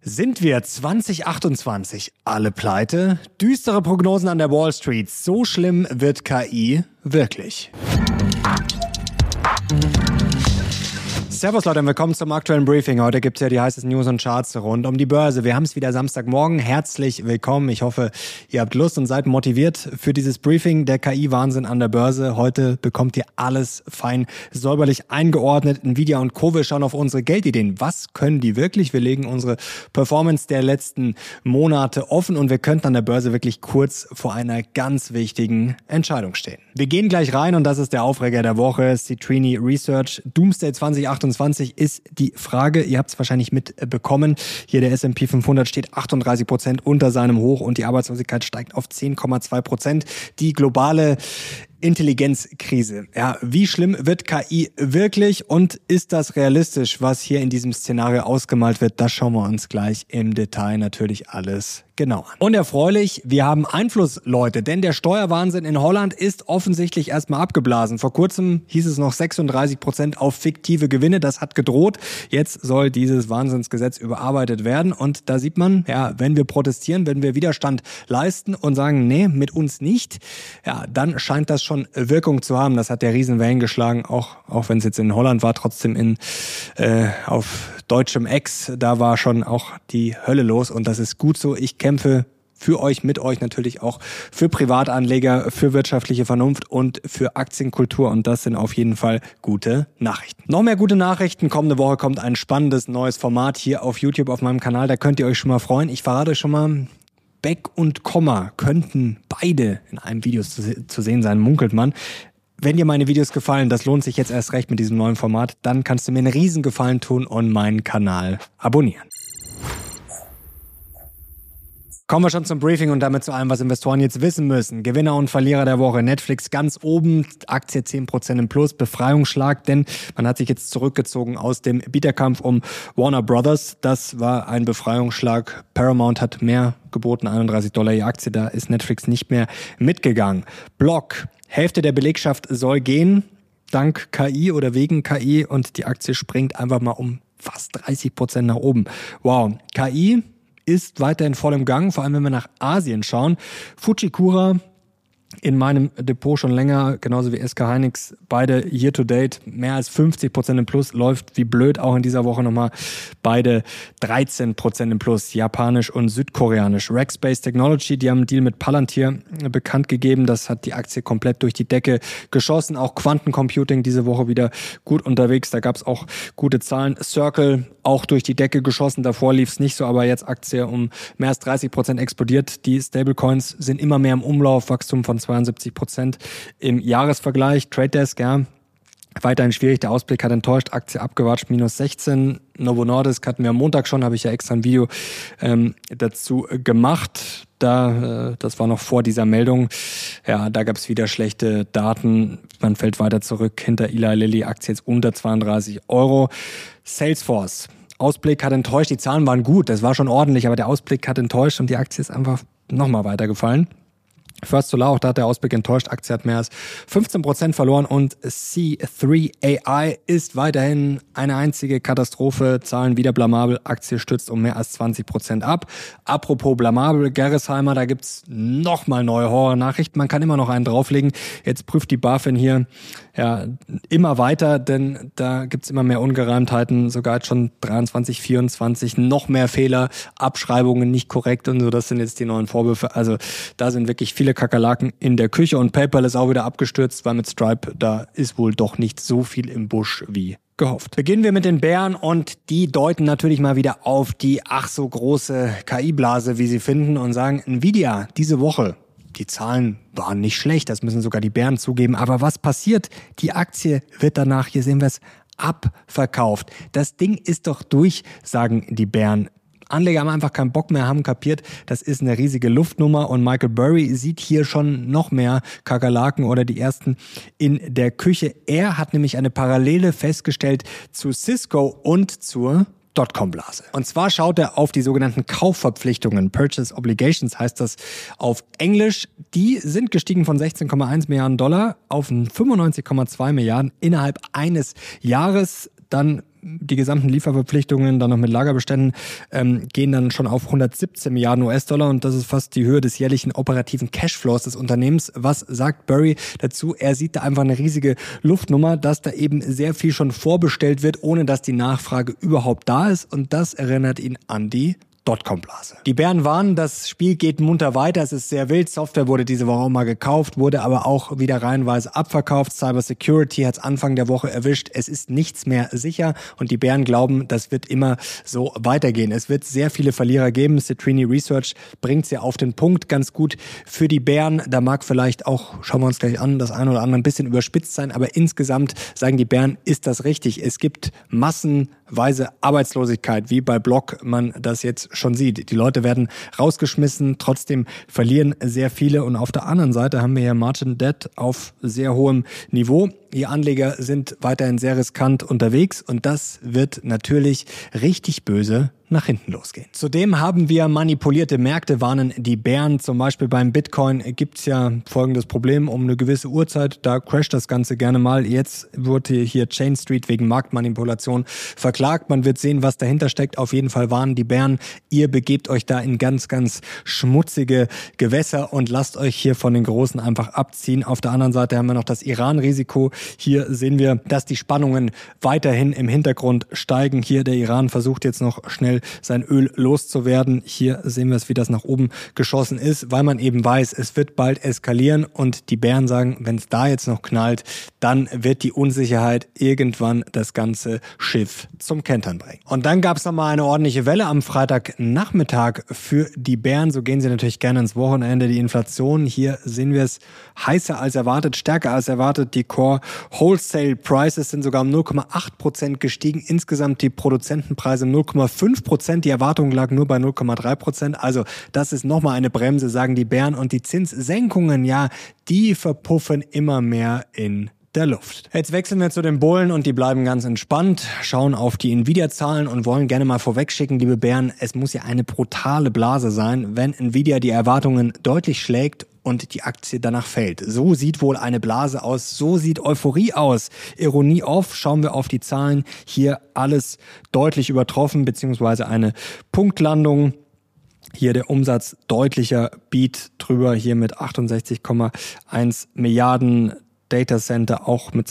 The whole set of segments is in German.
Sind wir 2028 alle pleite? Düstere Prognosen an der Wall Street. So schlimm wird KI wirklich. Servus Leute und willkommen zum aktuellen Briefing. Heute gibt es ja die heißesten News und Charts rund um die Börse. Wir haben es wieder Samstagmorgen. Herzlich willkommen. Ich hoffe, ihr habt Lust und seid motiviert für dieses Briefing. Der KI-Wahnsinn an der Börse. Heute bekommt ihr alles fein säuberlich eingeordnet. Nvidia und Co. Wir schauen auf unsere Geldideen. Was können die wirklich? Wir legen unsere Performance der letzten Monate offen und wir könnten an der Börse wirklich kurz vor einer ganz wichtigen Entscheidung stehen. Wir gehen gleich rein und das ist der Aufreger der Woche. Citrini Research. Doomsday 2028 ist die Frage. Ihr habt es wahrscheinlich mitbekommen. Hier der S&P 500 steht 38% unter seinem Hoch und die Arbeitslosigkeit steigt auf 10,2%. Die globale Intelligenzkrise. Ja, wie schlimm wird KI wirklich und ist das realistisch, was hier in diesem Szenario ausgemalt wird? Das schauen wir uns gleich im Detail natürlich alles genau an. Und erfreulich, wir haben Einfluss, Leute, denn der Steuerwahnsinn in Holland ist offensichtlich erstmal abgeblasen. Vor kurzem hieß es noch 36% auf fiktive Gewinne. Das hat gedroht. Jetzt soll dieses Wahnsinnsgesetz überarbeitet werden und da sieht man, ja, wenn wir protestieren, wenn wir Widerstand leisten und sagen, nee, mit uns nicht, ja, dann scheint das schon Wirkung zu haben. Das hat der Riesenwellen geschlagen, auch wenn es jetzt in Holland war, trotzdem auf deutschem Ex, da war schon auch die Hölle los und das ist gut so. Ich kämpfe für euch, mit euch natürlich auch für Privatanleger, für wirtschaftliche Vernunft und für Aktienkultur und das sind auf jeden Fall gute Nachrichten. Noch mehr gute Nachrichten. Kommende Woche kommt ein spannendes neues Format hier auf YouTube auf meinem Kanal. Da könnt ihr euch schon mal freuen. Ich verrate euch schon mal, Beck und Komma könnten beide in einem Video zu sehen sein, munkelt man. Wenn dir meine Videos gefallen, das lohnt sich jetzt erst recht mit diesem neuen Format, dann kannst du mir einen riesen Gefallen tun und meinen Kanal abonnieren. Kommen wir schon zum Briefing und damit zu allem, was Investoren jetzt wissen müssen. Gewinner und Verlierer der Woche. Netflix ganz oben, Aktie 10% im Plus, Befreiungsschlag, denn man hat sich jetzt zurückgezogen aus dem Bieterkampf um Warner Brothers. Das war ein Befreiungsschlag. Paramount hat mehr geboten, $31 je Aktie, da ist Netflix nicht mehr mitgegangen. Block, Hälfte der Belegschaft soll gehen, dank KI oder wegen KI und die Aktie springt einfach mal um fast 30% nach oben. Wow, KI ist weiterhin voll im Gang, vor allem wenn wir nach Asien schauen. Fujikura in meinem Depot schon länger, genauso wie SK Hynix, beide year to date mehr als 50% im Plus, läuft wie blöd, auch in dieser Woche nochmal beide 13% im Plus, japanisch und südkoreanisch. Rackspace Technology, die haben einen Deal mit Palantir bekannt gegeben, das hat die Aktie komplett durch die Decke geschossen, auch Quantencomputing diese Woche wieder gut unterwegs, da gab es auch gute Zahlen. Circle auch durch die Decke geschossen, davor lief es nicht so, aber jetzt Aktie um mehr als 30% explodiert, die Stablecoins sind immer mehr im Umlauf, Wachstum von 72% im Jahresvergleich. Trade Desk, ja, weiterhin schwierig. Der Ausblick hat enttäuscht. Aktie abgewatscht, minus 16. Novo Nordisk hatten wir am Montag schon, habe ich ja extra ein Video dazu gemacht. Das war noch vor dieser Meldung. Ja, da gab es wieder schlechte Daten. Man fällt weiter zurück hinter Eli Lilly. Aktie jetzt unter 32 €. Salesforce. Ausblick hat enttäuscht. Die Zahlen waren gut. Das war schon ordentlich, aber der Ausblick hat enttäuscht und die Aktie ist einfach nochmal weitergefallen. First Solar, auch da hat der Ausblick enttäuscht. Aktie hat mehr als 15% verloren und C3 AI ist weiterhin eine einzige Katastrophe. Zahlen wieder blamabel. Aktie stürzt um mehr als 20% ab. Apropos blamabel, Gerresheimer, da gibt's nochmal neue Horror-Nachrichten. Man kann immer noch einen drauflegen. Jetzt prüft die BaFin hier ja immer weiter, denn da gibt's immer mehr Ungereimtheiten. Sogar jetzt schon 23, 24, noch mehr Fehler, Abschreibungen nicht korrekt und so. Das sind jetzt die neuen Vorwürfe. Also da sind wirklich viele Kakerlaken in der Küche und PayPal ist auch wieder abgestürzt, weil mit Stripe, da ist wohl doch nicht so viel im Busch wie gehofft. Beginnen wir mit den Bären und die deuten natürlich mal wieder auf die ach so große KI-Blase, wie sie finden und sagen, Nvidia diese Woche, die Zahlen waren nicht schlecht, das müssen sogar die Bären zugeben, aber was passiert? Die Aktie wird danach, hier sehen wir es, abverkauft. Das Ding ist doch durch, sagen die Bären. Anleger haben einfach keinen Bock mehr, haben kapiert, das ist eine riesige Luftnummer und Michael Burry sieht hier schon noch mehr Kakerlaken oder die ersten in der Küche. Er hat nämlich eine Parallele festgestellt zu Cisco und zur Dotcom-Blase. Und zwar schaut er auf die sogenannten Kaufverpflichtungen, Purchase Obligations heißt das auf Englisch. Die sind gestiegen von 16,1 Milliarden Dollar auf 95,2 Milliarden innerhalb eines Jahres. Dann die gesamten Lieferverpflichtungen, dann noch mit Lagerbeständen, gehen dann schon auf 117 Milliarden US-Dollar und das ist fast die Höhe des jährlichen operativen Cashflows des Unternehmens. Was sagt Burry dazu? Er sieht da einfach eine riesige Luftnummer, dass da eben sehr viel schon vorbestellt wird, ohne dass die Nachfrage überhaupt da ist und das erinnert ihn an die Dotcom-Blase. Die Bären warnen, das Spiel geht munter weiter, es ist sehr wild. Software wurde diese Woche auch mal gekauft, wurde aber auch wieder reihenweise abverkauft. Cybersecurity hat es Anfang der Woche erwischt. Es ist nichts mehr sicher und die Bären glauben, das wird immer so weitergehen. Es wird sehr viele Verlierer geben. Citrini Research bringt es ja auf den Punkt ganz gut für die Bären. Da mag vielleicht auch, schauen wir uns gleich an, das eine oder andere ein bisschen überspitzt sein, aber insgesamt sagen die Bären, ist das richtig. Es gibt massenweise Arbeitslosigkeit, wie bei Block man das jetzt schon sieht. Die Leute werden rausgeschmissen, trotzdem verlieren sehr viele und auf der anderen Seite haben wir hier Margin Debt auf sehr hohem Niveau. Die Anleger sind weiterhin sehr riskant unterwegs und das wird natürlich richtig böse nach hinten losgehen. Zudem haben wir manipulierte Märkte, warnen die Bären. Zum Beispiel beim Bitcoin gibt's ja folgendes Problem. Um eine gewisse Uhrzeit, da crasht das Ganze gerne mal. Jetzt wurde hier Chain Street wegen Marktmanipulation verklagt. Man wird sehen, was dahinter steckt. Auf jeden Fall warnen die Bären, ihr begebt euch da in ganz, ganz schmutzige Gewässer und lasst euch hier von den Großen einfach abziehen. Auf der anderen Seite haben wir noch das Iran-Risiko. Hier sehen wir, dass die Spannungen weiterhin im Hintergrund steigen. Hier der Iran versucht jetzt noch schnell sein Öl loszuwerden. Hier sehen wir es, wie das nach oben geschossen ist, weil man eben weiß, es wird bald eskalieren und die Bären sagen, wenn es da jetzt noch knallt, dann wird die Unsicherheit irgendwann das ganze Schiff zum Kentern bringen. Und dann gab es nochmal eine ordentliche Welle am Freitagnachmittag für die Bären. So gehen sie natürlich gerne ins Wochenende. Die Inflation, hier sehen wir es, heißer als erwartet, stärker als erwartet. Die Core Wholesale Prices sind sogar um 0,8% gestiegen. Insgesamt die Produzentenpreise um 0,5%. Die Erwartung lag nur bei 0,3%. Also das ist nochmal eine Bremse, sagen die Bären. Und die Zinssenkungen, ja, die verpuffen immer mehr in der Luft. Jetzt wechseln wir zu den Bullen und die bleiben ganz entspannt, schauen auf die Nvidia-Zahlen und wollen gerne mal vorwegschicken, liebe Bären, es muss ja eine brutale Blase sein, wenn Nvidia die Erwartungen deutlich schlägt und die Aktie danach fällt. So sieht wohl eine Blase aus, so sieht Euphorie aus. Ironie off, schauen wir auf die Zahlen, hier alles deutlich übertroffen, beziehungsweise eine Punktlandung. Hier der Umsatz deutlicher Beat drüber, hier mit 68,1 Milliarden. Data Center auch mit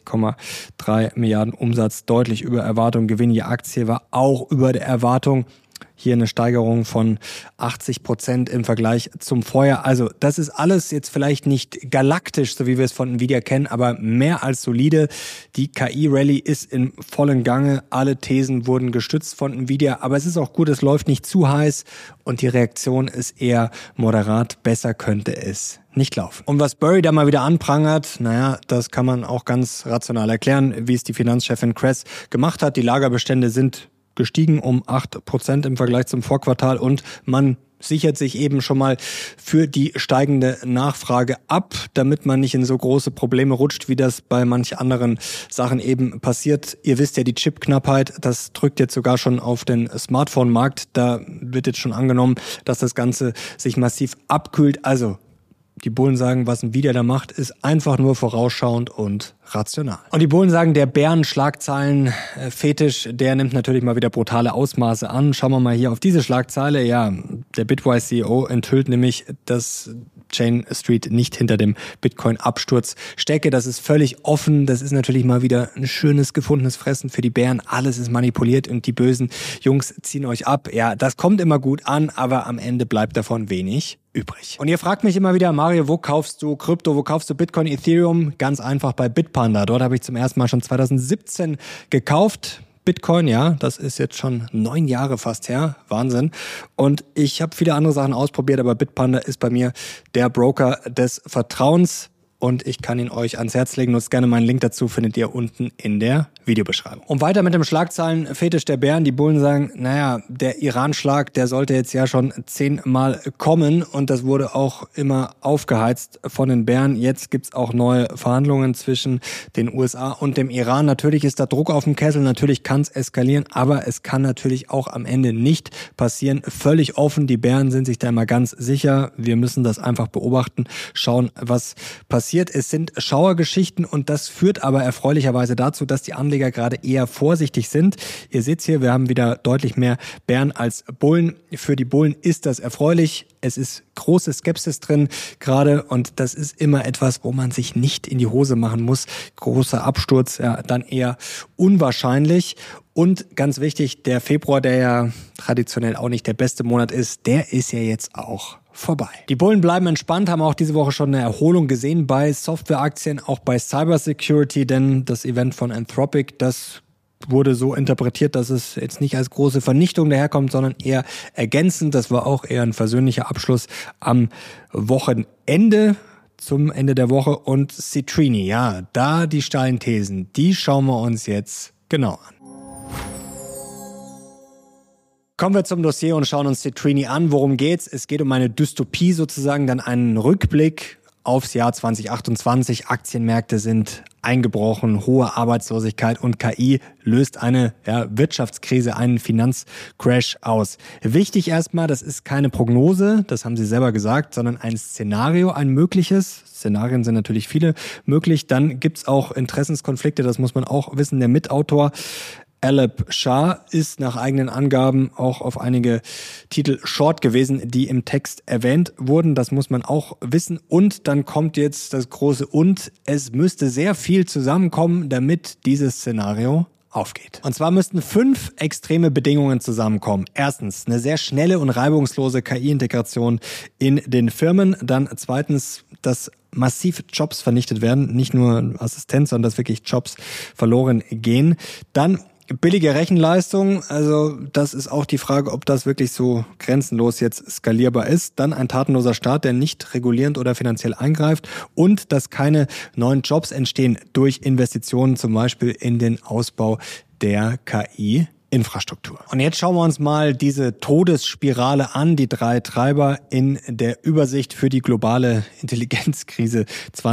62,3 Milliarden Umsatz, deutlich über Erwartung. Gewinn je Aktie war auch über der Erwartung. Hier eine Steigerung von 80% im Vergleich zum Vorjahr. Also das ist alles jetzt vielleicht nicht galaktisch, so wie wir es von Nvidia kennen, aber mehr als solide. Die KI-Rallye ist in vollen Gange. Alle Thesen wurden gestützt von Nvidia, aber es ist auch gut, es läuft nicht zu heiß und die Reaktion ist eher moderat. Besser könnte es nicht laufen. Und was Burry da mal wieder anprangert, naja, das kann man auch ganz rational erklären, wie es die Finanzchefin Kress gemacht hat. Die Lagerbestände sind gestiegen um 8% im Vergleich zum Vorquartal und man sichert sich eben schon mal für die steigende Nachfrage ab, damit man nicht in so große Probleme rutscht, wie das bei manch anderen Sachen eben passiert. Ihr wisst ja, die Chipknappheit, das drückt jetzt sogar schon auf den Smartphone-Markt. Da wird jetzt schon angenommen, dass das Ganze sich massiv abkühlt. Also die Bullen sagen, was Nvidia da macht, ist einfach nur vorausschauend und rational. Und die Bullen sagen, der Bären-Schlagzeilen-Fetisch, der nimmt natürlich mal wieder brutale Ausmaße an. Schauen wir mal hier auf diese Schlagzeile. Ja, der Bitwise-CEO enthüllt nämlich, dass Chain Street nicht hinter dem Bitcoin-Absturz stecke. Das ist völlig offen. Das ist natürlich mal wieder ein schönes gefundenes Fressen für die Bären. Alles ist manipuliert und die bösen Jungs ziehen euch ab. Ja, das kommt immer gut an, aber am Ende bleibt davon wenig übrig. Und ihr fragt mich immer wieder, Mario, wo kaufst du Krypto, wo kaufst du Bitcoin, Ethereum? Ganz einfach bei Bitpanda. Dort habe ich zum ersten Mal schon 2017 gekauft. Bitcoin, ja, das ist jetzt schon 9 Jahre fast her. Wahnsinn. Und ich habe viele andere Sachen ausprobiert, aber Bitpanda ist bei mir der Broker des Vertrauens. Und ich kann ihn euch ans Herz legen. Nutzt gerne meinen Link dazu, findet ihr unten in der Videobeschreibung. Und weiter mit dem Schlagzeilen-Fetisch der Bären. Die Bullen sagen, naja, der Iran-Schlag, der sollte jetzt ja schon 10-mal kommen. Und das wurde auch immer aufgeheizt von den Bären. Jetzt gibt's auch neue Verhandlungen zwischen den USA und dem Iran. Natürlich ist da Druck auf dem Kessel, natürlich kann es eskalieren, aber es kann natürlich auch am Ende nicht passieren. Völlig offen, die Bären sind sich da immer ganz sicher. Wir müssen das einfach beobachten, schauen, was passiert. Es sind Schauergeschichten und das führt aber erfreulicherweise dazu, dass die Anleger Anleger gerade eher vorsichtig sind. Ihr seht hier, wir haben wieder deutlich mehr Bären als Bullen. Für die Bullen ist das erfreulich. Es ist große Skepsis drin gerade und das ist immer etwas, wo man sich nicht in die Hose machen muss. Großer Absturz, ja, dann eher unwahrscheinlich. Und ganz wichtig, der Februar, der ja traditionell auch nicht der beste Monat ist, der ist ja jetzt auch vorbei. Die Bullen bleiben entspannt, haben auch diese Woche schon eine Erholung gesehen bei Softwareaktien, auch bei Cybersecurity, denn das Event von Anthropic, das wurde so interpretiert, dass es jetzt nicht als große Vernichtung daherkommt, sondern eher ergänzend. Das war auch eher ein versöhnlicher Abschluss am Wochenende, zum Ende der Woche. Und Citrini, ja, da die steilen Thesen, die schauen wir uns jetzt genau an. Kommen wir zum Dossier und schauen uns Citrini an. Worum geht's? Es geht um eine Dystopie sozusagen, dann einen Rückblick aufs Jahr 2028. Aktienmärkte sind eingebrochen, hohe Arbeitslosigkeit und KI löst eine Wirtschaftskrise, einen Finanzcrash aus. Wichtig erstmal, das ist keine Prognose, das haben Sie selber gesagt, sondern ein Szenario, ein mögliches. Szenarien sind natürlich viele möglich. Dann gibt's auch Interessenskonflikte, das muss man auch wissen. Der Mitautor Alep Shah ist nach eigenen Angaben auch auf einige Titel short gewesen, die im Text erwähnt wurden. Das muss man auch wissen. Und dann kommt jetzt das große Und. Es müsste sehr viel zusammenkommen, damit dieses Szenario aufgeht. Und zwar müssten 5 extreme Bedingungen zusammenkommen. Erstens, eine sehr schnelle und reibungslose KI-Integration in den Firmen. Dann zweitens, dass massiv Jobs vernichtet werden. Nicht nur Assistenz, sondern dass wirklich Jobs verloren gehen. Dann billige Rechenleistung, also das ist auch die Frage, ob das wirklich so grenzenlos jetzt skalierbar ist. Dann ein tatenloser Staat, der nicht regulierend oder finanziell eingreift und dass keine neuen Jobs entstehen durch Investitionen, zum Beispiel in den Ausbau der KI-Infrastruktur. Und jetzt schauen wir uns mal diese Todesspirale an, die 3 Treiber in der Übersicht für die globale Intelligenzkrise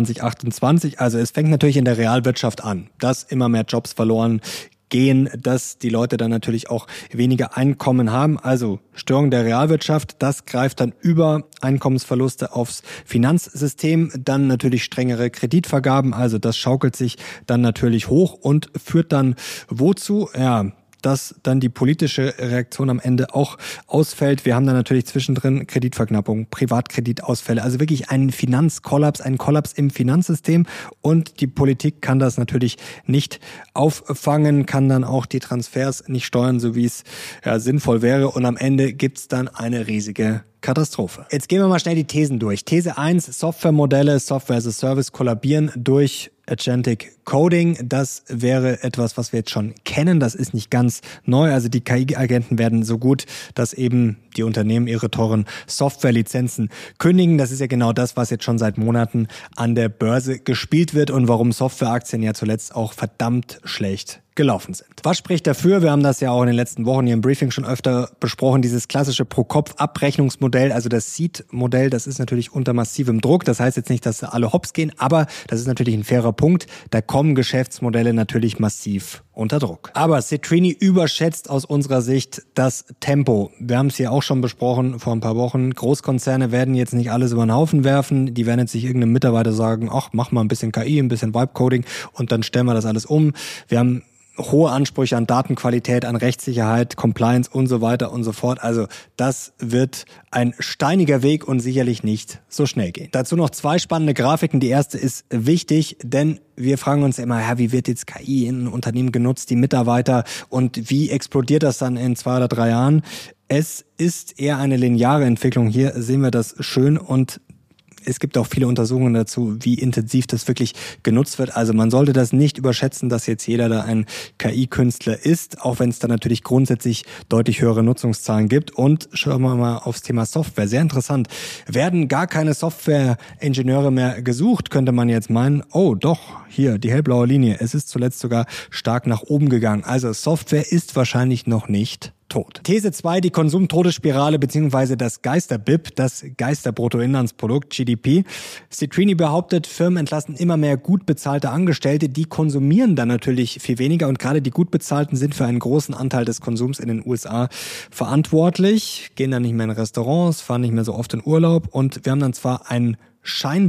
2028. Also es fängt natürlich in der Realwirtschaft an, dass immer mehr Jobs verloren gehen, dass die Leute dann natürlich auch weniger Einkommen haben. Also Störung der Realwirtschaft, das greift dann über Einkommensverluste aufs Finanzsystem. Dann natürlich strengere Kreditvergaben, also das schaukelt sich dann natürlich hoch und führt dann wozu? Ja, dass dann die politische Reaktion am Ende auch ausfällt. Wir haben dann natürlich zwischendrin Kreditverknappung, Privatkreditausfälle, also wirklich einen Finanzkollaps, einen Kollaps im Finanzsystem und die Politik kann das natürlich nicht auffangen, kann dann auch die Transfers nicht steuern, so wie es sinnvoll wäre und am Ende gibt's dann eine riesige Katastrophe. Jetzt gehen wir mal schnell die Thesen durch. These 1, Softwaremodelle, Software as a Service kollabieren durch Agentic Coding. Das wäre etwas, was wir jetzt schon kennen. Das ist nicht ganz neu. Also die KI-Agenten werden so gut, dass eben die Unternehmen ihre teuren Softwarelizenzen kündigen. Das ist ja genau das, was jetzt schon seit Monaten an der Börse gespielt wird und warum Softwareaktien ja zuletzt auch verdammt schlecht gelaufen sind. Was spricht dafür? Wir haben das ja auch in den letzten Wochen hier im Briefing schon öfter besprochen, dieses klassische Pro-Kopf-Abrechnungsmodell, also das Seed-Modell, das ist natürlich unter massivem Druck. Das heißt jetzt nicht, dass alle hops gehen, aber das ist natürlich ein fairer Punkt. Da kommen Geschäftsmodelle natürlich massiv unter Druck. Aber Citrini überschätzt aus unserer Sicht das Tempo. Wir haben es hier auch schon besprochen vor ein paar Wochen. Großkonzerne werden jetzt nicht alles über den Haufen werfen. Die werden jetzt nicht irgendeinem Mitarbeiter sagen, ach, mach mal ein bisschen KI, ein bisschen Vibe-Coding und dann stellen wir das alles um. Wir haben hohe Ansprüche an Datenqualität, an Rechtssicherheit, Compliance und so weiter und so fort. Also das wird ein steiniger Weg und sicherlich nicht so schnell gehen. Dazu noch 2 spannende Grafiken. Die erste ist wichtig, denn wir fragen uns immer, wie wird jetzt KI in Unternehmen genutzt, die Mitarbeiter und wie explodiert das dann in 2 oder 3 Jahren? Es ist eher eine lineare Entwicklung. Hier sehen wir das schön und es gibt auch viele Untersuchungen dazu, wie intensiv das wirklich genutzt wird. Also man sollte das nicht überschätzen, dass jetzt jeder da ein KI-Künstler ist, auch wenn es da natürlich grundsätzlich deutlich höhere Nutzungszahlen gibt. Und schauen wir mal aufs Thema Software. Sehr interessant. Werden gar keine Software-Ingenieure mehr gesucht, könnte man jetzt meinen. Oh, doch, hier, die hellblaue Linie. Es ist zuletzt sogar stark nach oben gegangen. Also Software ist wahrscheinlich noch nicht tot. These 2, die Konsumtodesspirale bzw. das Geister-BIP, das Geisterbruttoinlandsprodukt, GDP. Citrini behauptet, Firmen entlassen immer mehr gut bezahlte Angestellte, die konsumieren dann natürlich viel weniger und gerade die gut bezahlten sind für einen großen Anteil des Konsums in den USA verantwortlich, gehen dann nicht mehr in Restaurants, fahren nicht mehr so oft in Urlaub und wir haben dann zwar einen scheinbar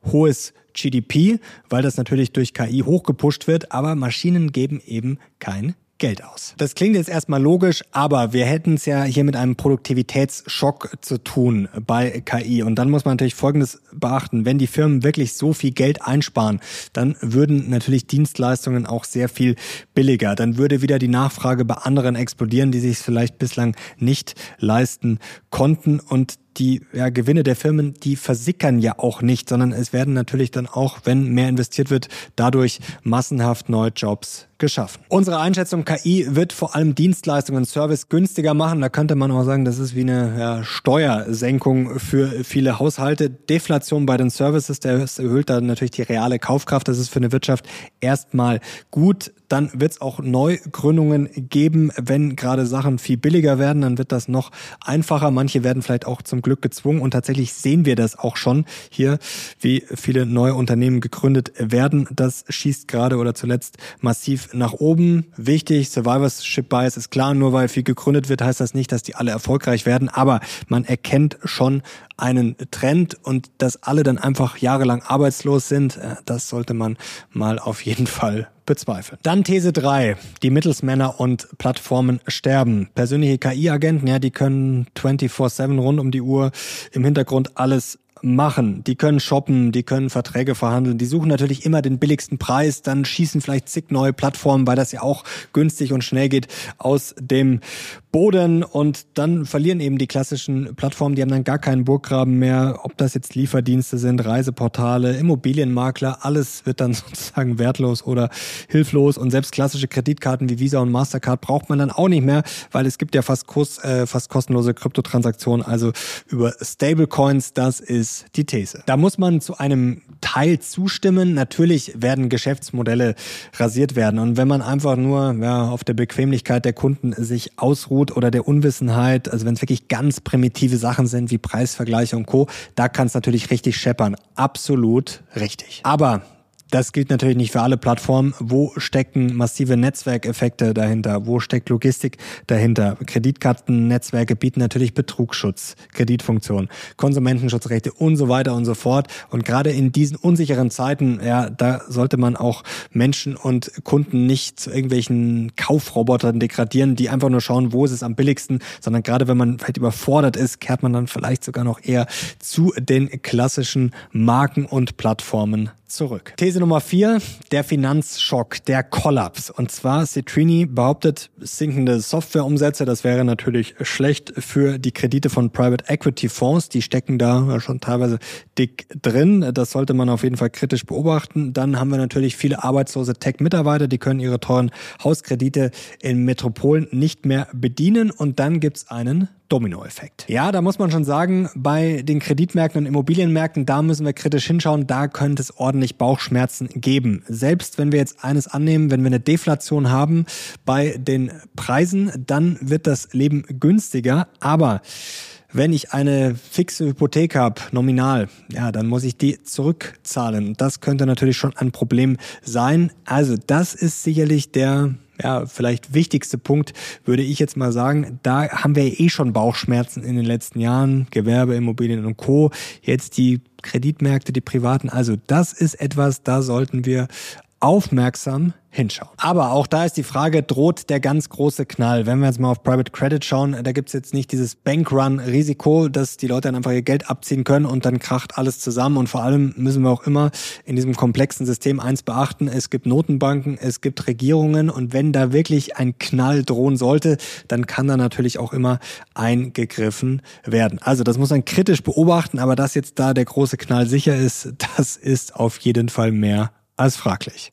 hohes GDP, weil das natürlich durch KI hochgepusht wird, aber Maschinen geben eben kein Geld aus. Das klingt jetzt erstmal logisch, aber wir hätten es ja hier mit einem Produktivitätsschock zu tun bei KI. Und dann muss man natürlich Folgendes beachten. Wenn die Firmen wirklich so viel Geld einsparen, dann würden natürlich Dienstleistungen auch sehr viel billiger. Dann würde wieder die Nachfrage bei anderen explodieren, die sich es vielleicht bislang nicht leisten konnten. Und die Gewinne der Firmen, die versickern ja auch nicht, sondern es werden natürlich dann auch, wenn mehr investiert wird, dadurch massenhaft neue Jobs geschaffen. Unsere Einschätzung, KI wird vor allem Dienstleistungen und Service günstiger machen. Da könnte man auch sagen, das ist wie eine Steuersenkung für viele Haushalte. Deflation bei den Services, das erhöht dann natürlich die reale Kaufkraft. Das ist für eine Wirtschaft erstmal gut. Dann wird es auch Neugründungen geben. Wenn gerade Sachen viel billiger werden, dann wird das noch einfacher. Manche werden vielleicht auch zum Glück gezwungen. Und tatsächlich sehen wir das auch schon hier, wie viele neue Unternehmen gegründet werden. Das schießt gerade oder zuletzt massiv nach oben. Wichtig, Survivorship Bias ist klar, nur weil viel gegründet wird, heißt das nicht, dass die alle erfolgreich werden. Aber man erkennt schon einen Trend und dass alle dann einfach jahrelang arbeitslos sind, das sollte man mal auf jeden Fall bezweifeln. Dann These 3. Die Mittelsmänner und Plattformen sterben. Persönliche KI-Agenten, die können 24/7 rund um die Uhr im Hintergrund alles machen. Die können shoppen, die können Verträge verhandeln, die suchen natürlich immer den billigsten Preis, dann schießen vielleicht zig neue Plattformen, weil das ja auch günstig und schnell geht, aus dem Boden und dann verlieren eben die klassischen Plattformen, die haben dann gar keinen Burggraben mehr, ob das jetzt Lieferdienste sind, Reiseportale, Immobilienmakler, alles wird dann sozusagen wertlos oder hilflos und selbst klassische Kreditkarten wie Visa und Mastercard braucht man dann auch nicht mehr, weil es gibt ja fast kostenlose Kryptotransaktionen, also über Stablecoins, das ist die These. Da muss man zu einem Teil zustimmen. Natürlich werden Geschäftsmodelle rasiert werden. Und wenn man einfach nur auf der Bequemlichkeit der Kunden sich ausruht oder der Unwissenheit, also wenn es wirklich ganz primitive Sachen sind wie Preisvergleiche und Co., da kann es natürlich richtig scheppern. Absolut richtig. Aber das gilt natürlich nicht für alle Plattformen. Wo stecken massive Netzwerkeffekte dahinter? Wo steckt Logistik dahinter? Kreditkartennetzwerke bieten natürlich Betrugsschutz, Kreditfunktionen, Konsumentenschutzrechte und so weiter und so fort. Und gerade in diesen unsicheren Zeiten, da sollte man auch Menschen und Kunden nicht zu irgendwelchen Kaufrobotern degradieren, die einfach nur schauen, wo ist es am billigsten, sondern gerade wenn man vielleicht überfordert ist, kehrt man dann vielleicht sogar noch eher zu den klassischen Marken und Plattformen zurück. These Nummer 4, der Finanzschock, der Kollaps. Und zwar Citrini behauptet, sinkende Softwareumsätze, das wäre natürlich schlecht für die Kredite von Private Equity Fonds. Die stecken da schon teilweise dick drin. Das sollte man auf jeden Fall kritisch beobachten. Dann haben wir natürlich viele arbeitslose Tech-Mitarbeiter, die können ihre teuren Hauskredite in Metropolen nicht mehr bedienen. Und dann gibt's einen Dominoeffekt. Ja, da muss man schon sagen, bei den Kreditmärkten und Immobilienmärkten, da müssen wir kritisch hinschauen, da könnte es ordentlich Bauchschmerzen geben. Selbst wenn wir jetzt eines annehmen, wenn wir eine Deflation haben bei den Preisen, dann wird das Leben günstiger, aber wenn ich eine fixe Hypothek habe, nominal, dann muss ich die zurückzahlen. Das könnte natürlich schon ein Problem sein. Also das ist sicherlich der vielleicht wichtigste Punkt, würde ich jetzt mal sagen. Da haben wir schon Bauchschmerzen in den letzten Jahren, Gewerbe, Immobilien und Co. Jetzt die Kreditmärkte, die privaten. Also das ist etwas, da sollten wir aufmerksam hinschauen. Aber auch da ist die Frage, droht der ganz große Knall? Wenn wir jetzt mal auf Private Credit schauen, da gibt's jetzt nicht dieses Bankrun-Risiko, dass die Leute dann einfach ihr Geld abziehen können und dann kracht alles zusammen. Und vor allem müssen wir auch immer in diesem komplexen System eins beachten, es gibt Notenbanken, es gibt Regierungen und wenn da wirklich ein Knall drohen sollte, dann kann da natürlich auch immer eingegriffen werden. Also das muss man kritisch beobachten, aber dass jetzt da der große Knall sicher ist, das ist auf jeden Fall mehr als fraglich.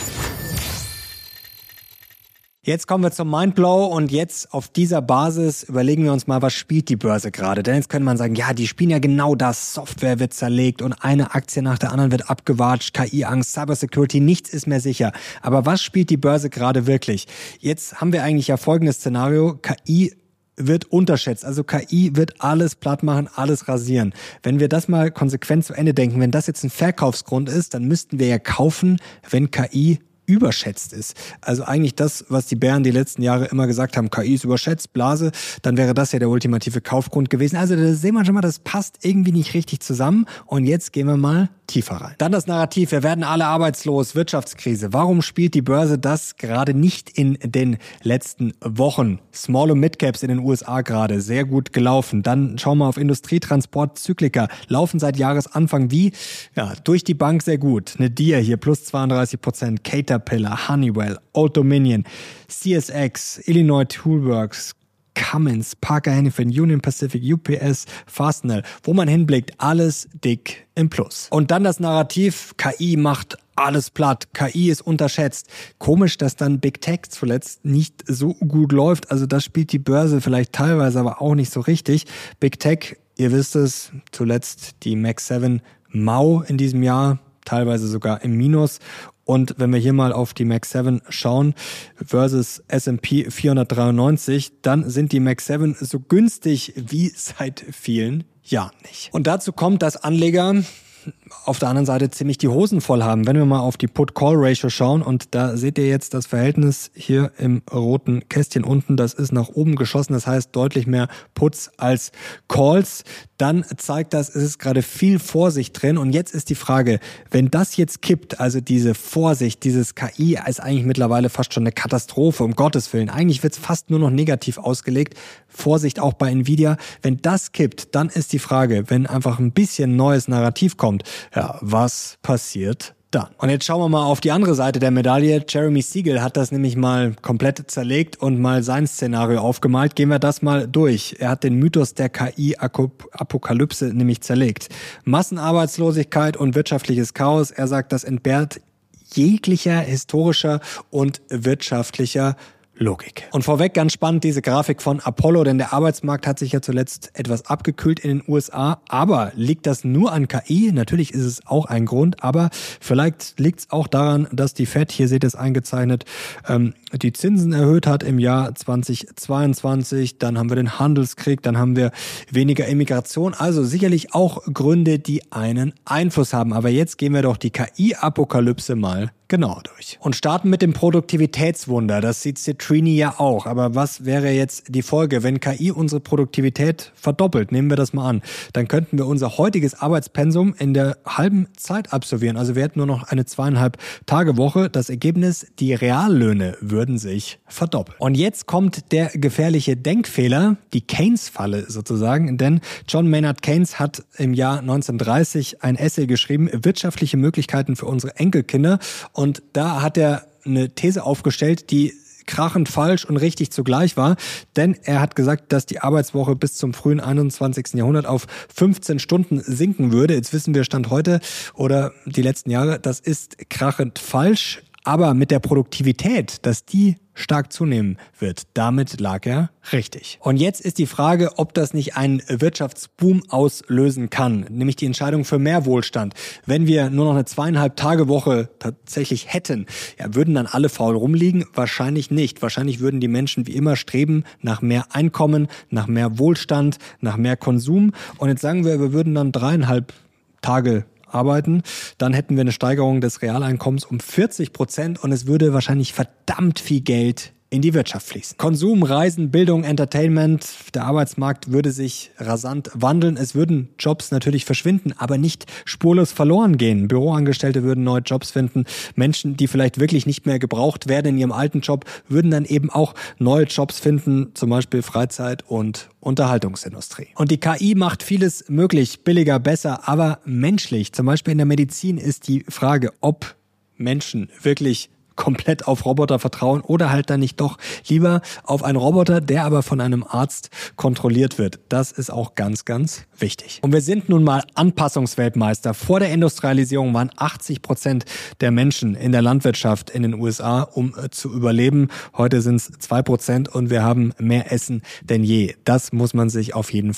Jetzt kommen wir zum Mindblow und jetzt auf dieser Basis überlegen wir uns mal, was spielt die Börse gerade? Denn jetzt könnte man sagen, die spielen ja genau das. Software wird zerlegt und eine Aktie nach der anderen wird abgewatscht, KI-Angst, Cybersecurity, nichts ist mehr sicher. Aber was spielt die Börse gerade wirklich? Jetzt haben wir eigentlich folgendes Szenario, KI wird unterschätzt. Also KI wird alles platt machen, alles rasieren. Wenn wir das mal konsequent zu Ende denken, wenn das jetzt ein Verkaufsgrund ist, dann müssten wir ja kaufen, wenn KI überschätzt ist. Also eigentlich das, was die Bären die letzten Jahre immer gesagt haben, KI ist überschätzt, Blase, dann wäre das ja der ultimative Kaufgrund gewesen. Also da sehen wir schon mal, das passt irgendwie nicht richtig zusammen. Und jetzt gehen wir mal tiefer rein. Dann das Narrativ, wir werden alle arbeitslos, Wirtschaftskrise. Warum spielt die Börse das gerade nicht in den letzten Wochen? Small- und Mid-Caps in den USA gerade sehr gut gelaufen. Dann schauen wir auf Industrie, Transport, Zyklika. Laufen seit Jahresanfang wie? Ja, durch die Bank sehr gut. Eine Deere hier plus 32%, Caterpillar, Honeywell, Old Dominion, CSX, Illinois Toolworks, Cummins, Parker Hannifin, Union Pacific, UPS, Fastenal. Wo man hinblickt, alles dick im Plus. Und dann das Narrativ, KI macht alles platt, KI ist unterschätzt. Komisch, dass dann Big Tech zuletzt nicht so gut läuft. Also das spielt die Börse vielleicht teilweise, aber auch nicht so richtig. Big Tech, ihr wisst es, zuletzt die Mag 7 mau in diesem Jahr, teilweise sogar im Minus. Und wenn wir hier mal auf die Mag 7 schauen versus S&P 493, dann sind die Mag 7 so günstig wie seit vielen Jahren nicht. Und dazu kommt, dass Anleger auf der anderen Seite ziemlich die Hosen voll haben. Wenn wir mal auf die Put-Call-Ratio schauen und da seht ihr jetzt das Verhältnis hier im roten Kästchen unten, das ist nach oben geschossen, das heißt deutlich mehr Puts als Calls, dann zeigt das, es ist gerade viel Vorsicht drin und jetzt ist die Frage, wenn das jetzt kippt, also diese Vorsicht, dieses KI ist eigentlich mittlerweile fast schon eine Katastrophe, um Gottes Willen, eigentlich wird es fast nur noch negativ ausgelegt, Vorsicht auch bei Nvidia, wenn das kippt, dann ist die Frage, wenn einfach ein bisschen neues Narrativ kommt, ja, was passiert dann? Und jetzt schauen wir mal auf die andere Seite der Medaille. Jeremy Siegel hat das nämlich mal komplett zerlegt und mal sein Szenario aufgemalt. Gehen wir das mal durch. Er hat den Mythos der KI-Apokalypse nämlich zerlegt. Massenarbeitslosigkeit und wirtschaftliches Chaos. Er sagt, das entbehrt jeglicher historischer und wirtschaftlicher Logik. Und vorweg ganz spannend diese Grafik von Apollo, denn der Arbeitsmarkt hat sich ja zuletzt etwas abgekühlt in den USA. Aber liegt das nur an KI? Natürlich ist es auch ein Grund, aber vielleicht liegt es auch daran, dass die Fed, hier seht ihr es eingezeichnet, die Zinsen erhöht hat im Jahr 2022. Dann haben wir den Handelskrieg, dann haben wir weniger Immigration. Also sicherlich auch Gründe, die einen Einfluss haben. Aber jetzt gehen wir doch die KI-Apokalypse mal genau durch. Und starten mit dem Produktivitätswunder. Das sieht Citrini ja auch. Aber was wäre jetzt die Folge, wenn KI unsere Produktivität verdoppelt? Nehmen wir das mal an. Dann könnten wir unser heutiges Arbeitspensum in der halben Zeit absolvieren. Also wir hätten nur noch eine 2,5-Tage-Woche. Das Ergebnis, die Reallöhne würden sich verdoppeln. Und jetzt kommt der gefährliche Denkfehler, die Keynes-Falle sozusagen. Denn John Maynard Keynes hat im Jahr 1930 ein Essay geschrieben, wirtschaftliche Möglichkeiten für unsere Enkelkinder. Und da hat er eine These aufgestellt, die krachend falsch und richtig zugleich war, denn er hat gesagt, dass die Arbeitswoche bis zum frühen 21. Jahrhundert auf 15 Stunden sinken würde. Jetzt wissen wir Stand heute oder die letzten Jahre, das ist krachend falsch, aber mit der Produktivität, dass die stark zunehmen wird, damit lag er richtig. Und jetzt ist die Frage, ob das nicht einen Wirtschaftsboom auslösen kann, nämlich die Entscheidung für mehr Wohlstand. Wenn wir nur noch eine 2,5-Tage-Woche tatsächlich hätten, ja, würden dann alle faul rumliegen? Wahrscheinlich nicht. Wahrscheinlich würden die Menschen wie immer streben nach mehr Einkommen, nach mehr Wohlstand, nach mehr Konsum. Und jetzt sagen wir würden dann 3,5 Tage arbeiten, dann hätten wir eine Steigerung des Realeinkommens um 40% und es würde wahrscheinlich verdammt viel Geld in die Wirtschaft fließen. Konsum, Reisen, Bildung, Entertainment, der Arbeitsmarkt würde sich rasant wandeln. Es würden Jobs natürlich verschwinden, aber nicht spurlos verloren gehen. Büroangestellte würden neue Jobs finden. Menschen, die vielleicht wirklich nicht mehr gebraucht werden in ihrem alten Job, würden dann eben auch neue Jobs finden, zum Beispiel Freizeit und Unterhaltungsindustrie. Und die KI macht vieles möglich, billiger, besser, aber menschlich. Zum Beispiel in der Medizin ist die Frage, ob Menschen wirklich komplett auf Roboter vertrauen oder halt dann nicht doch lieber auf einen Roboter, der aber von einem Arzt kontrolliert wird. Das ist auch ganz, ganz wichtig. Und wir sind nun mal Anpassungsweltmeister. Vor der Industrialisierung waren 80% der Menschen in der Landwirtschaft in den USA, um zu überleben. Heute sind es 2% und wir haben mehr Essen denn je. Das muss man sich auf jeden Fall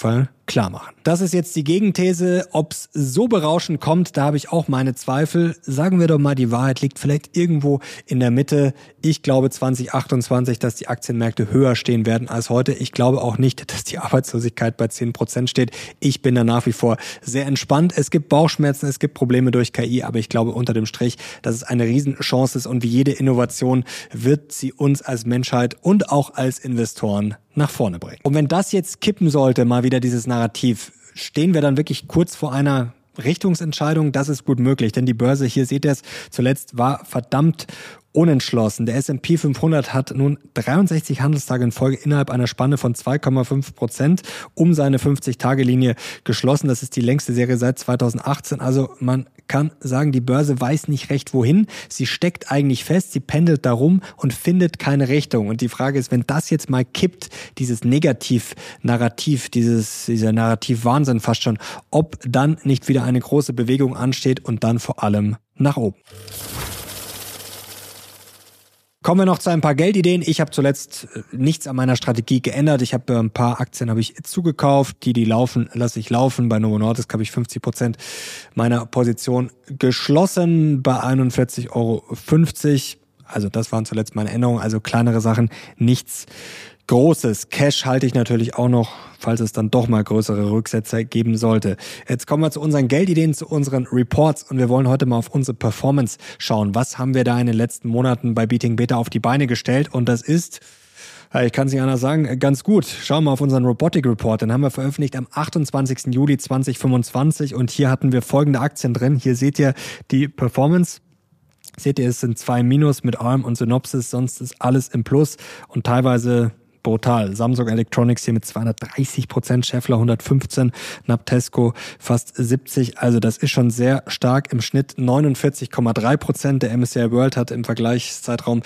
klar machen. Das ist jetzt die Gegenthese. Ob es so berauschend kommt, da habe ich auch meine Zweifel. Sagen wir doch mal, die Wahrheit liegt vielleicht irgendwo in der Mitte. Ich glaube 2028, dass die Aktienmärkte höher stehen werden als heute. Ich glaube auch nicht, dass die Arbeitslosigkeit bei 10% steht. Ich bin da nach wie vor sehr entspannt. Es gibt Bauchschmerzen, es gibt Probleme durch KI, aber ich glaube unter dem Strich, dass es eine Riesenchance ist und wie jede Innovation wird sie uns als Menschheit und auch als Investoren nach vorne bringen. Und wenn das jetzt kippen sollte, mal wieder dieses Narrativ, stehen wir dann wirklich kurz vor einer Richtungsentscheidung? Das ist gut möglich, denn die Börse, hier seht ihr es, zuletzt war verdammt unentschlossen. Der S&P 500 hat nun 63 Handelstage in Folge innerhalb einer Spanne von 2,5% um seine 50-Tage-Linie geschlossen. Das ist die längste Serie seit 2018. Also man kann sagen, die Börse weiß nicht recht wohin. Sie steckt eigentlich fest, sie pendelt darum und findet keine Richtung. Und die Frage ist, wenn das jetzt mal kippt, dieses Negativ-Narrativ, dieser Narrativ-Wahnsinn fast schon, ob dann nicht wieder eine große Bewegung ansteht und dann vor allem nach oben. Kommen wir noch zu ein paar Geldideen. Ich habe zuletzt nichts an meiner Strategie geändert. Ich habe ein paar Aktien zugekauft. Die laufen, lasse ich laufen. Bei Novo Nordisk habe ich 50% meiner Position geschlossen bei 41,50 €. Also das waren zuletzt meine Änderungen. Also kleinere Sachen, nichts Großes. Cash halte ich natürlich auch noch, falls es dann doch mal größere Rücksetzer geben sollte. Jetzt kommen wir zu unseren Geldideen, zu unseren Reports und wir wollen heute mal auf unsere Performance schauen. Was haben wir da in den letzten Monaten bei Beating Beta auf die Beine gestellt? Und das ist, ich kann es nicht anders sagen, ganz gut. Schauen wir auf unseren Robotic Report. Den haben wir veröffentlicht am 28. Juli 2025 und hier hatten wir folgende Aktien drin. Hier seht ihr die Performance. Seht ihr, es sind 2 Minus mit ARM und Synopsys, sonst ist alles im Plus und teilweise brutal. Samsung Electronics hier mit 230%, Schaeffler 115, Nabtesco fast 70. Also das ist schon sehr stark. Im Schnitt 49,3%. Der MSCI World hat im Vergleichszeitraum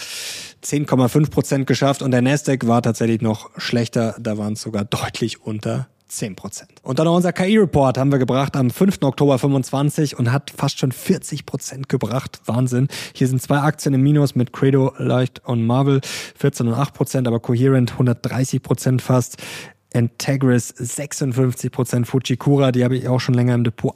10,5% geschafft und der Nasdaq war tatsächlich noch schlechter. Da waren es sogar deutlich unter 10%. Und dann noch unser KI-Report haben wir gebracht am 5. Oktober 25 und hat fast schon 40% gebracht. Wahnsinn. Hier sind 2 Aktien im Minus mit Credo, Light und Marvel 14 und 8%, aber Coherent 130% fast. Entegris 56%, Fujikura, die habe ich auch schon länger im Depot,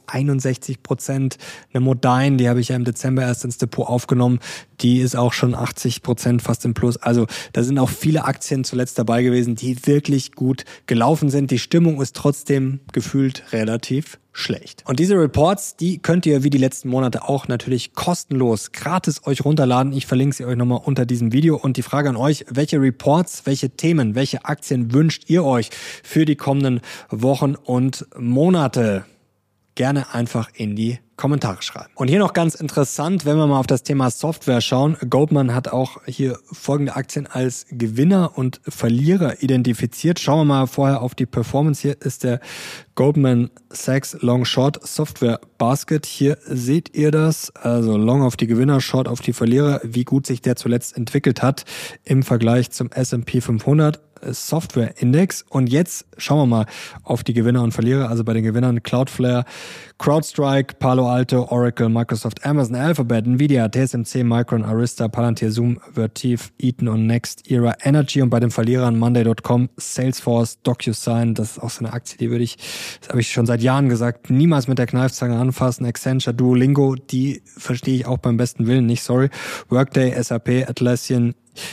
61%. Eine Modine, die habe ich ja im Dezember erst ins Depot aufgenommen, die ist auch schon 80% fast im Plus. Also da sind auch viele Aktien zuletzt dabei gewesen, die wirklich gut gelaufen sind. Die Stimmung ist trotzdem gefühlt relativ schlecht. Und diese Reports, die könnt ihr wie die letzten Monate auch natürlich kostenlos, gratis euch runterladen. Ich verlinke sie euch nochmal unter diesem Video. Und die Frage an euch, welche Reports, welche Themen, welche Aktien wünscht ihr euch für die kommenden Wochen und Monate? Gerne einfach in die Kommentare schreiben. Und hier noch ganz interessant, wenn wir mal auf das Thema Software schauen. Goldman hat auch hier folgende Aktien als Gewinner und Verlierer identifiziert. Schauen wir mal vorher auf die Performance. Hier ist der Goldman Sachs Long Short Software Basket. Hier seht ihr das. Also Long auf die Gewinner, Short auf die Verlierer, wie gut sich der zuletzt entwickelt hat im Vergleich zum S&P 500 Software Index. Und jetzt schauen wir mal auf die Gewinner und Verlierer. Also bei den Gewinnern Cloudflare, CrowdStrike, Palo Alto, Oracle, Microsoft, Amazon, Alphabet, Nvidia, TSMC, Micron, Arista, Palantir, Zoom, Vertiv, Eaton und Next Era Energy. Und bei den Verlierern Monday.com, Salesforce, DocuSign. Das ist auch so eine Aktie, das habe ich schon seit Jahren gesagt, niemals mit der Kneifzange anfassen. Accenture, Duolingo, die verstehe ich auch beim besten Willen nicht, sorry. Workday, SAP, Atlassian,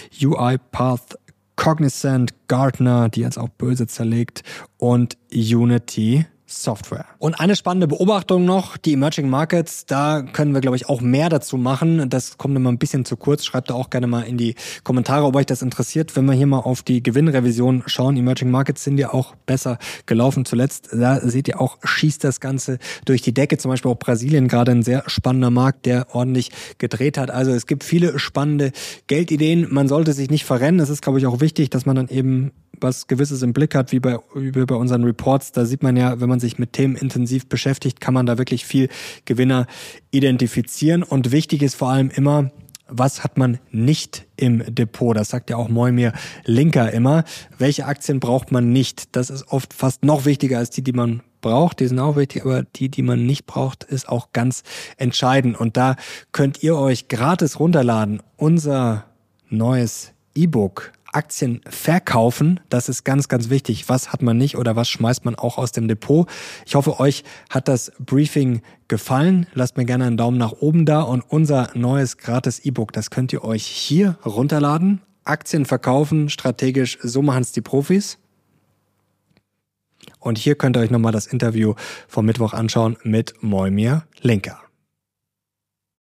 UiPath, Cognizant, Gartner, die jetzt auch böse zerlegt, und Unity Software. Und eine spannende Beobachtung noch, die Emerging Markets, da können wir, glaube ich, auch mehr dazu machen. Das kommt immer ein bisschen zu kurz. Schreibt da auch gerne mal in die Kommentare, ob euch das interessiert. Wenn wir hier mal auf die Gewinnrevision schauen, Emerging Markets sind ja auch besser gelaufen zuletzt. Da seht ihr auch, schießt das Ganze durch die Decke. Zum Beispiel auch Brasilien, gerade ein sehr spannender Markt, der ordentlich gedreht hat. Also es gibt viele spannende Geldideen. Man sollte sich nicht verrennen. Es ist, glaube ich, auch wichtig, dass man dann eben was Gewisses im Blick hat, wie bei unseren Reports. Da sieht man ja, wenn man sich mit Themen intensiv beschäftigt, kann man da wirklich viel Gewinner identifizieren. Und wichtig ist vor allem immer, was hat man nicht im Depot? Das sagt ja auch Moimir Linker immer. Welche Aktien braucht man nicht? Das ist oft fast noch wichtiger als die man braucht. Die sind auch wichtig, aber die man nicht braucht, ist auch ganz entscheidend. Und da könnt ihr euch gratis runterladen. Unser neues E-Book Aktien verkaufen. Das ist ganz, ganz wichtig. Was hat man nicht oder was schmeißt man auch aus dem Depot? Ich hoffe, euch hat das Briefing gefallen. Lasst mir gerne einen Daumen nach oben da und unser neues gratis E-Book, das könnt ihr euch hier runterladen. Aktien verkaufen, strategisch, so machen es die Profis. Und hier könnt ihr euch nochmal das Interview vom Mittwoch anschauen mit Moimir Linka.